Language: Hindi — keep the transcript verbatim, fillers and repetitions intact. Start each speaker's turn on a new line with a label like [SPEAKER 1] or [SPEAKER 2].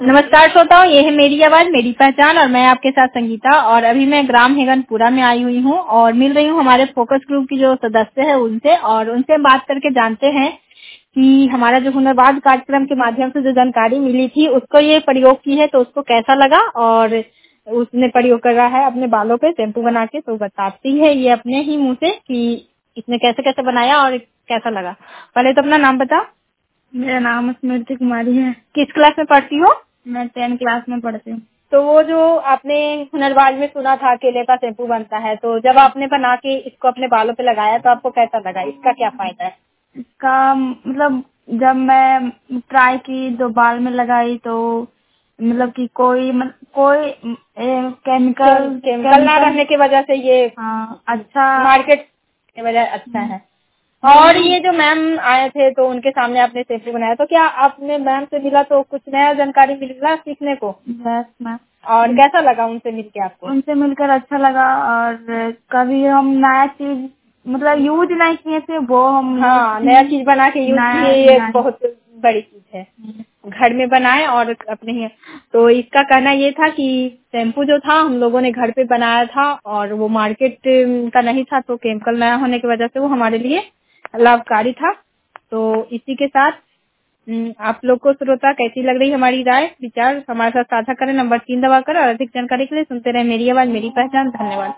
[SPEAKER 1] नमस्कार श्रोताओं, ये है मेरी आवाज मेरी पहचान और मैं आपके साथ संगीता। और अभी मैं ग्राम हेगनपुरा में आई हुई हूँ और मिल रही हूँ हमारे फोकस ग्रुप की जो सदस्य है उनसे, और उनसे बात करके जानते हैं कि हमारा जो हुनरबाज कार्यक्रम के माध्यम से जो जानकारी मिली थी उसको ये प्रयोग की है तो उसको कैसा लगा, और उसने प्रयोग कर रहा है अपने बालों पे शैम्पू बना के, तो बताती है ये अपने ही मुंह से कि इसने कैसे कैसे बनाया और कैसा लगा। पहले तो अपना नाम बता।
[SPEAKER 2] मेरा नाम स्मृति कुमारी है।
[SPEAKER 1] किस क्लास में पढ़ती हो?
[SPEAKER 2] मैं टेन क्लास में पढ़ती हूँ।
[SPEAKER 1] तो वो जो आपने हुनरबाज में सुना था केले का शैम्पू बनता है, तो जब आपने बना के इसको अपने बालों पे लगाया तो आपको कैसा लगा, इसका क्या फायदा है?
[SPEAKER 2] इसका मतलब जब मैं ट्राई की तो बाल में लगाई तो मतलब कि कोई मतलब कोई ए, केमिकल
[SPEAKER 1] केमिकल ना रहने की वजह से ये
[SPEAKER 2] हाँ अच्छा
[SPEAKER 1] मार्केट की वजह अच्छा है। और ये जो मैम आए थे तो उनके सामने आपने शैम्पू बनाया, तो क्या आपने मैम से मिला तो कुछ नया जानकारी मिला सीखने को?
[SPEAKER 2] बस मैम।
[SPEAKER 1] और कैसा लगा उनसे मिलके आपको?
[SPEAKER 2] उनसे मिलकर अच्छा लगा, और कभी हम नया चीज मतलब यूज नहीं किए थे वो हम
[SPEAKER 1] हाँ, नया चीज बना के यूज किए, ये बहुत बड़ी चीज है। घर में बनाए और अपने ही। तो इसका कहना ये था कि शैम्पू जो था हम लोगों ने घर पे बनाया था और वो मार्केट का नहीं था, तो केमिकल नया होने की वजह से वो हमारे लिए लाभकारी था। तो इसी के साथ हम्म, आप लोग को श्रोता कैसी लग रही हमारी राय विचार हमारे साथ साझा करें नंबर तीन दबाकर, और अधिक जानकारी के लिए सुनते रहे मेरी आवाज मेरी पहचान। धन्यवाद।